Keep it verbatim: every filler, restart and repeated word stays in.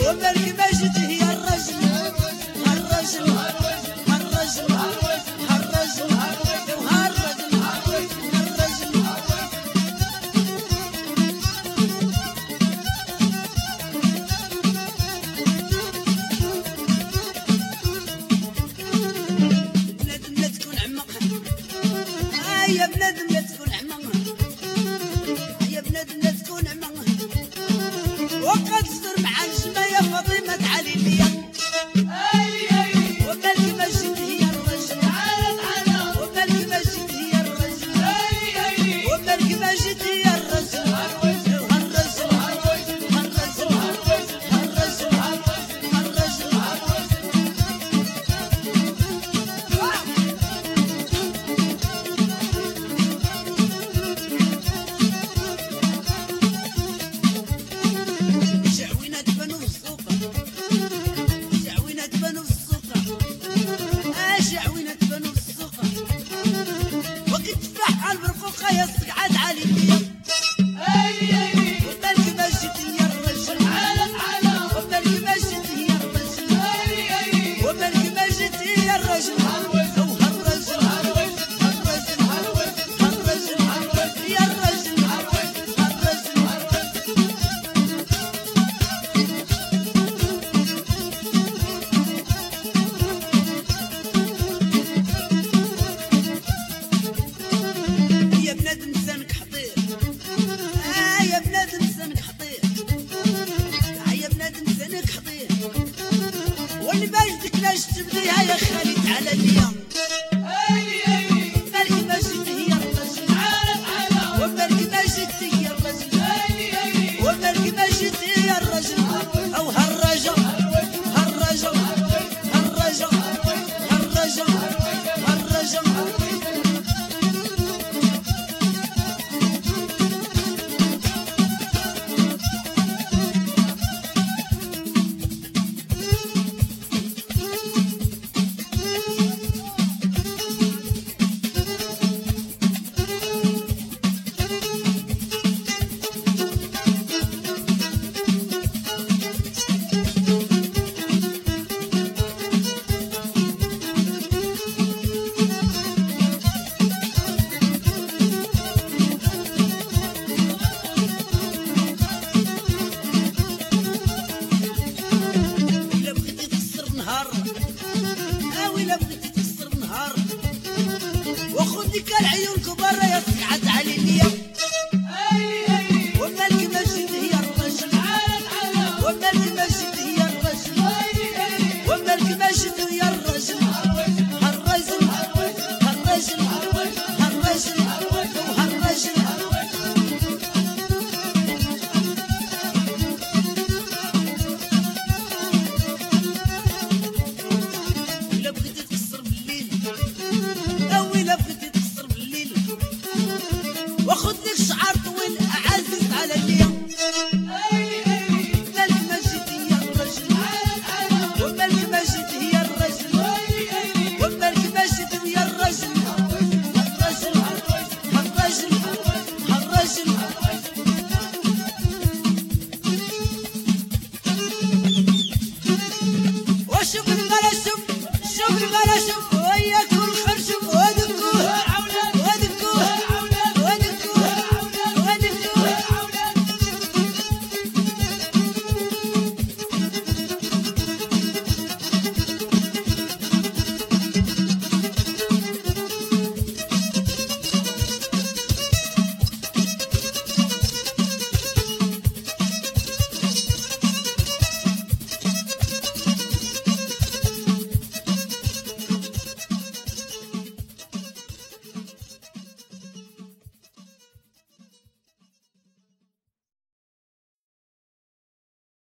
ومالك ماجد هي الرجل الرجل الرجل الرجل يا بنادم لا تكون عمامها يا بنادم لا تكون عمامها وقد صدر مع الجماعة يا فاطمة علي ليا ومالك ماجد هي الرجل ومالك ماجد هي الرجل ومالك ماجد هي الرجل الرجل الرجل الرجل الرجل يا خالد على اليوم مالك ماجد هي الرجل ومالك ماجد هي الرجل ومالك ماجد هي الرجل او هالرجل هالرجل هالرجل هالرجل هالرجل وخذك العيون كبار يا سعد علي ليا ومالك ماجد هي الرجل ومالك ماجد هي الرجل ومالك ماجد هي الرجل الرجل الرجل الرجل الرجل إلا بغيتي تكسر بالليل وخذ لك شعر طويل عزيز على اليوم مالك ماجد هي الرجل ومالك ماجد هي الرجل ومالك ماجد هي الرجل الرجل الرجل الرجل وشوف